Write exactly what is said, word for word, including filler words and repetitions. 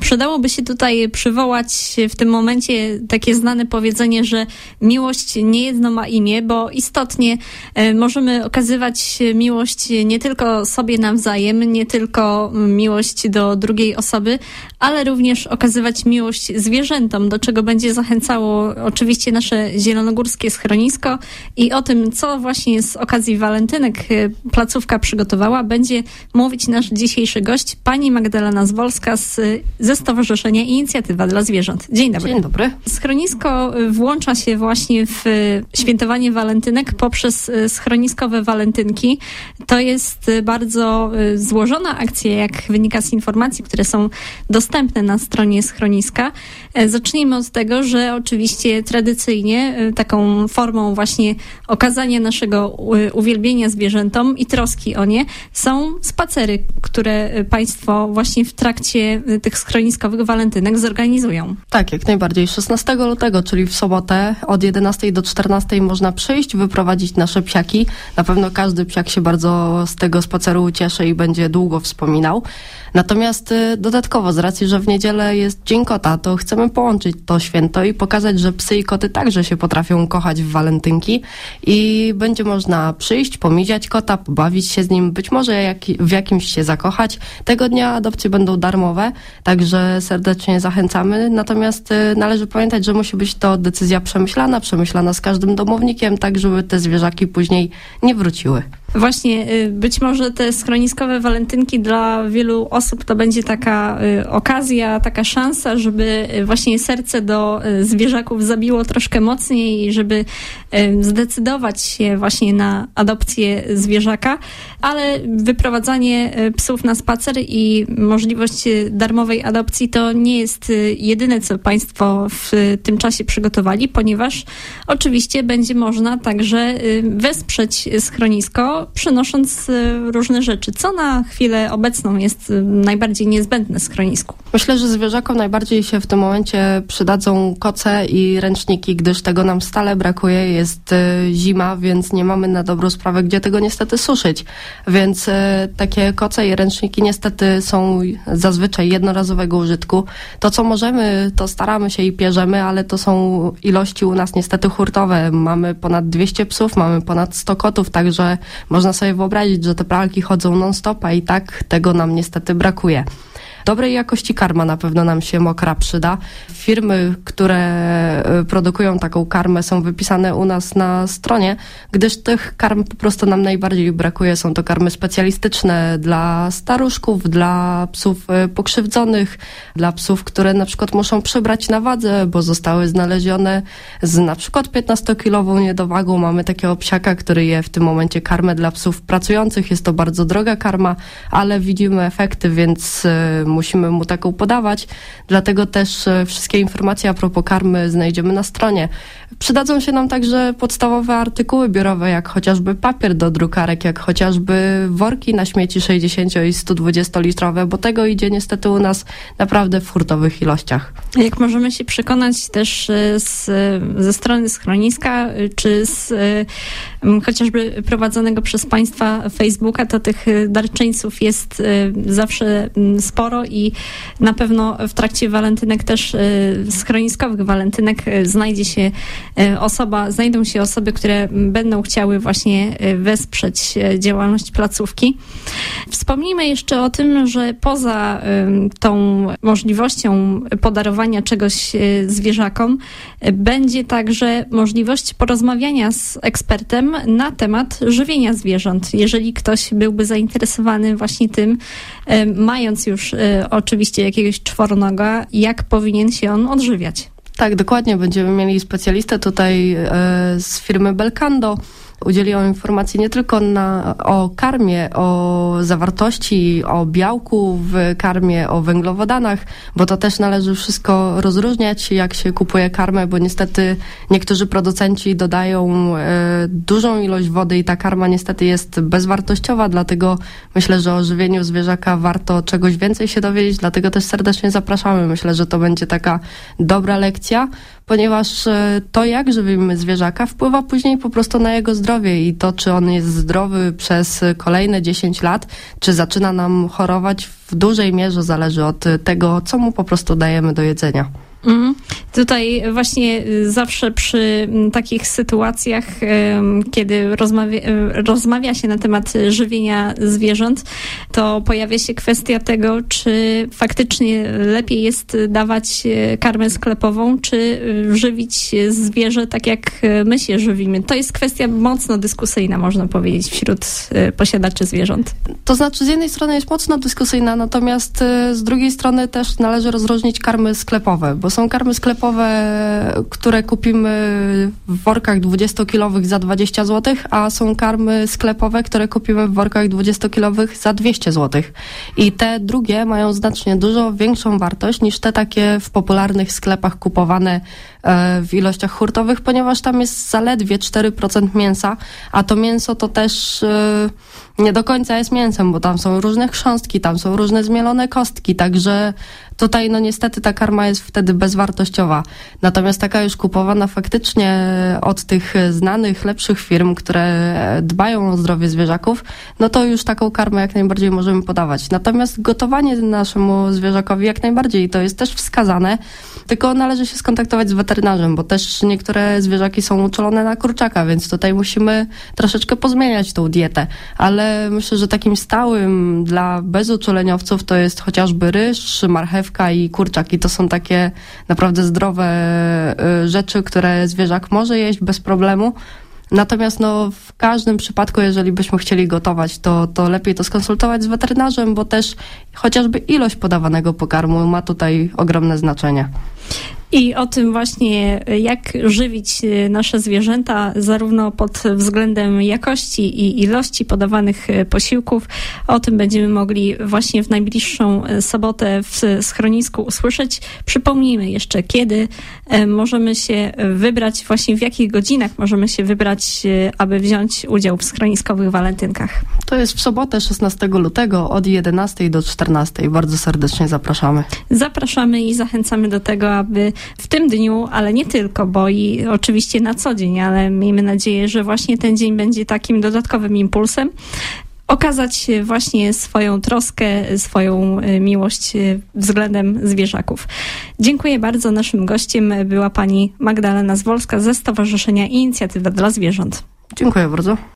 Przydałoby się tutaj przywołać w tym momencie takie znane powiedzenie, że miłość niejedno ma imię, bo istotnie możemy okazywać miłość nie tylko sobie nawzajem, nie tylko miłość do drugiej osoby, ale również okazywać miłość zwierzętom, do czego będzie zachęcało oczywiście nasze zielonogórskie schronisko i o tym, co właśnie z okazji walentynek placówka przygotowała, będzie mówić nasz dzisiejszy gość, pani Magdalena Zwolska z, ze Stowarzyszenia Inicjatywa dla Zwierząt. Dzień dobry. Dzień dobry. Schronisko włącza się właśnie w świętowanie walentynek poprzez schroniskowe walentynki. To jest bardzo złożona akcja, jak wynika z informacji, które są dostępne na stronie schroniska. Zacznijmy od tego, że oczywiście tradycyjnie taką formą właśnie okazania naszego uwielbienia zwierzętom i troski o nie są spacery, które państwo właśnie w trakcie tych schroniskowych walentynek zorganizują. Tak, jak najbardziej. szesnastego lutego, czyli w sobotę od jedenastej do czternastej można przyjść, wyprowadzić nasze psiaki. Na pewno każdy psiak się bardzo z tego spaceru ucieszy i będzie długo wspominał. Natomiast dodatkowo, z racji, że w niedzielę jest Dzień Kota, to chcemy połączyć to święto i pokazać, że psy i koty także się potrafią kochać w walentynki i będzie można przyjść, pomiziać kota, pobawić się z nim, być może jak, w jakimś się zakochać. Tego dnia adopcje będą darmowe, także serdecznie zachęcamy. Natomiast należy pamiętać, że musi być to decyzja przemyślana, przemyślana z każdym domownikiem, tak żeby te zwierzaki później nie wróciły. Właśnie, być może te schroniskowe walentynki dla wielu osób to będzie taka okazja, taka szansa, żeby właśnie serce do zwierzaków zabiło troszkę mocniej i żeby zdecydować się właśnie na adopcję zwierzaka, ale wyprowadzanie psów na spacer i możliwość darmowej adopcji to nie jest jedyne, co państwo w tym czasie przygotowali, ponieważ oczywiście będzie można także wesprzeć schronisko, przynosząc różne rzeczy. Co na chwilę obecną jest najbardziej niezbędne w schronisku? Myślę, że zwierzakom najbardziej się w tym momencie przydadzą koce i ręczniki, gdyż tego nam stale brakuje. Jest zima, więc nie mamy na dobrą sprawę, gdzie tego niestety suszyć. Więc takie koce i ręczniki niestety są zazwyczaj jednorazowego użytku. To, co możemy, to staramy się i pierzemy, ale to są ilości u nas niestety hurtowe. Mamy ponad dwieście psów, mamy ponad sto kotów, także można sobie wyobrazić, że te pralki chodzą non-stop, a i tak tego nam niestety brakuje. Dobrej jakości karma na pewno nam się mokra przyda. Firmy, które produkują taką karmę, są wypisane u nas na stronie, gdyż tych karm po prostu nam najbardziej brakuje. Są to karmy specjalistyczne dla staruszków, dla psów pokrzywdzonych, dla psów, które na przykład muszą przybrać na wadze, bo zostały znalezione z na przykład piętnastokilową niedowagą. Mamy takiego psiaka, który je w tym momencie karmę dla psów pracujących. Jest to bardzo droga karma, ale widzimy efekty, więc musimy mu taką podawać, dlatego też wszystkie informacje a propos karmy znajdziemy na stronie. Przydadzą się nam także podstawowe artykuły biurowe, jak chociażby papier do drukarek, jak chociażby worki na śmieci sześćdziesięcio i sto dwudziestolitrowe, bo tego idzie niestety u nas naprawdę w hurtowych ilościach. Jak możemy się przekonać też z, ze strony schroniska, czy z chociażby prowadzonego przez państwa Facebooka, to tych darczyńców jest zawsze sporo i na pewno w trakcie walentynek też schroniskowych walentynek znajdzie się osoba, znajdą się osoby, które będą chciały właśnie wesprzeć działalność placówki. Wspomnijmy jeszcze o tym, że poza tą możliwością podarowania czegoś zwierzakom będzie także możliwość porozmawiania z ekspertem na temat żywienia zwierząt. Jeżeli ktoś byłby zainteresowany właśnie tym, mając już oczywiście jakiegoś czworonoga, jak powinien się on odżywiać. Tak, dokładnie. Będziemy mieli specjalistę tutaj e, z firmy Belcando. Udzieli on informacji nie tylko na, o karmie, o zawartości, o białku w karmie, o węglowodanach, bo to też należy wszystko rozróżniać, jak się kupuje karmę, bo niestety niektórzy producenci dodają e, dużą ilość wody i ta karma niestety jest bezwartościowa, dlatego myślę, że o żywieniu zwierzaka warto czegoś więcej się dowiedzieć, dlatego też serdecznie zapraszamy. Myślę, że to będzie taka dobra lekcja. ponieważ to, jak żywimy zwierzaka, wpływa później po prostu na jego zdrowie i to, czy on jest zdrowy przez kolejne dziesięć lat, czy zaczyna nam chorować, w dużej mierze zależy od tego, co mu po prostu dajemy do jedzenia. Mhm. Tutaj właśnie zawsze przy takich sytuacjach, kiedy rozmawia, rozmawia się na temat żywienia zwierząt, to pojawia się kwestia tego, czy faktycznie lepiej jest dawać karmę sklepową, czy żywić zwierzę tak, jak my się żywimy. To jest kwestia mocno dyskusyjna, można powiedzieć, wśród posiadaczy zwierząt. To znaczy, z jednej strony jest mocno dyskusyjna, natomiast z drugiej strony też należy rozróżnić karmy sklepowe, bo są karmy sklepowe, które kupimy w workach dwudziestokilowych za dwadzieścia złotych, a są karmy sklepowe, które kupimy w workach dwudziestokilowych za dwieście złotych. I te drugie mają znacznie dużo większą wartość niż te takie w popularnych sklepach kupowane w ilościach hurtowych, ponieważ tam jest zaledwie cztery procent mięsa, a to mięso to też nie do końca jest mięsem, bo tam są różne chrząstki, tam są różne zmielone kostki, także tutaj no niestety ta karma jest wtedy bezwartościowa. Natomiast taka już kupowana faktycznie od tych znanych, lepszych firm, które dbają o zdrowie zwierzaków, no to już taką karmę jak najbardziej możemy podawać. Natomiast gotowanie naszemu zwierzakowi jak najbardziej to jest też wskazane, tylko należy się skontaktować z weterynarzem, bo też niektóre zwierzaki są uczulone na kurczaka, więc tutaj musimy troszeczkę pozmieniać tą dietę. Ale myślę, że takim stałym dla bezuczuleniowców to jest chociażby ryż, marchewka i kurczak. I to są takie naprawdę zdrowe rzeczy, które zwierzak może jeść bez problemu. Natomiast no, w każdym przypadku, jeżeli byśmy chcieli gotować, to, to lepiej to skonsultować z weterynarzem, bo też chociażby ilość podawanego pokarmu ma tutaj ogromne znaczenie. I o tym właśnie, jak żywić nasze zwierzęta, zarówno pod względem jakości i ilości podawanych posiłków, o tym będziemy mogli właśnie w najbliższą sobotę w schronisku usłyszeć. Przypomnijmy jeszcze, kiedy możemy się wybrać, właśnie w jakich godzinach możemy się wybrać, aby wziąć udział w schroniskowych walentynkach. To jest w sobotę szesnastego lutego od jedenastej do czternastej. Bardzo serdecznie zapraszamy. Zapraszamy i zachęcamy do tego, aby w tym dniu, ale nie tylko, bo i oczywiście na co dzień, ale miejmy nadzieję, że właśnie ten dzień będzie takim dodatkowym impulsem, okazać właśnie swoją troskę, swoją miłość względem zwierzaków. Dziękuję bardzo. Naszym gościem była pani Magdalena Zwolska ze Stowarzyszenia Inicjatywa dla Zwierząt. Dziękuję bardzo.